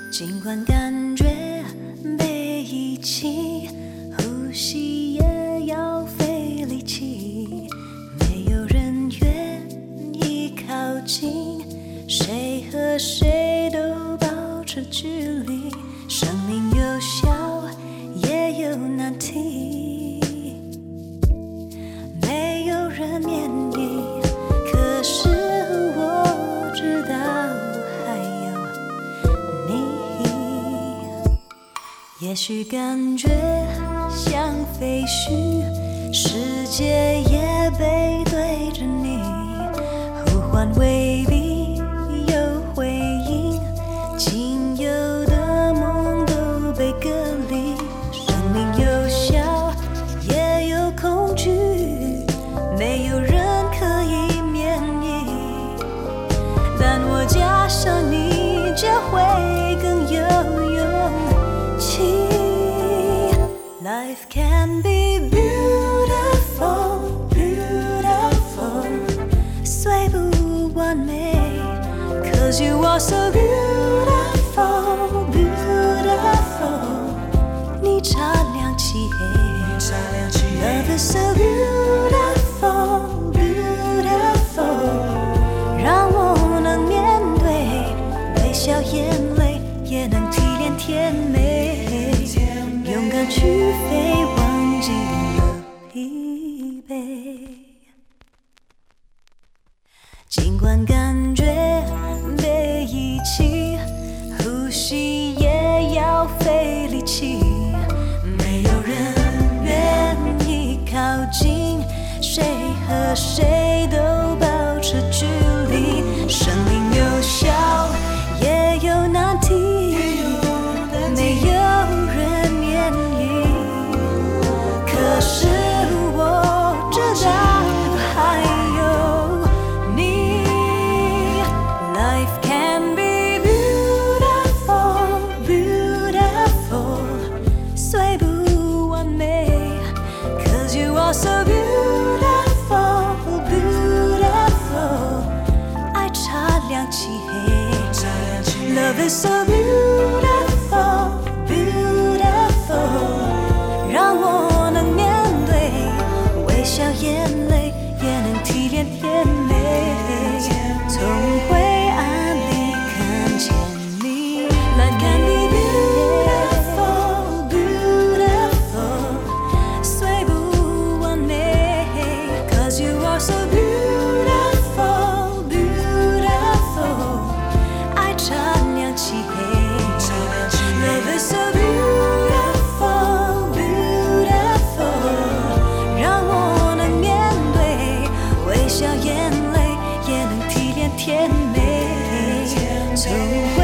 尽管感觉被遗弃，呼吸也要费力气，没有人愿意靠近，谁和谁都保持距离，生命有笑也有难题，没有人愿意，可是我知道还有你。也许感觉像废墟，世界也背对着你，呼唤未必有回应，仅有的梦都被隔离，生命有笑也有恐惧，没有人可以免疫，但我加上你就会更有勇气。 Life can be beautiful, beautiful， 虽不完美 Cause you are so beautiful, beautiful， 你擦亮漆黑 Love is so beautiful, beautiful， 让我能面对微笑眼泪，也能体谅甜美，勇敢去飞，忘记了疲惫。尽管感觉被遗弃，呼吸也要费力气，没有人愿意靠近，谁和谁都保持距离，生命有笑也有难题，没有人免疫，可是我知道还有你。 Life can be beautiful, beautiful， 虽不完美 Cause you are so beautiful, beautiful， 爱擦亮漆黑 Love is so beautiful, beautiful， 让我能面对微笑眼泪，也能体谅甜美，从灰暗里看见你。Life can be beautiful, beautiful， 虽不完美 Cause you are so beautiful, beautiful， 爱擦亮漆黑 Love is so beautiful, beautiful， 让我能面对微笑眼泪，也能体谅甜美，从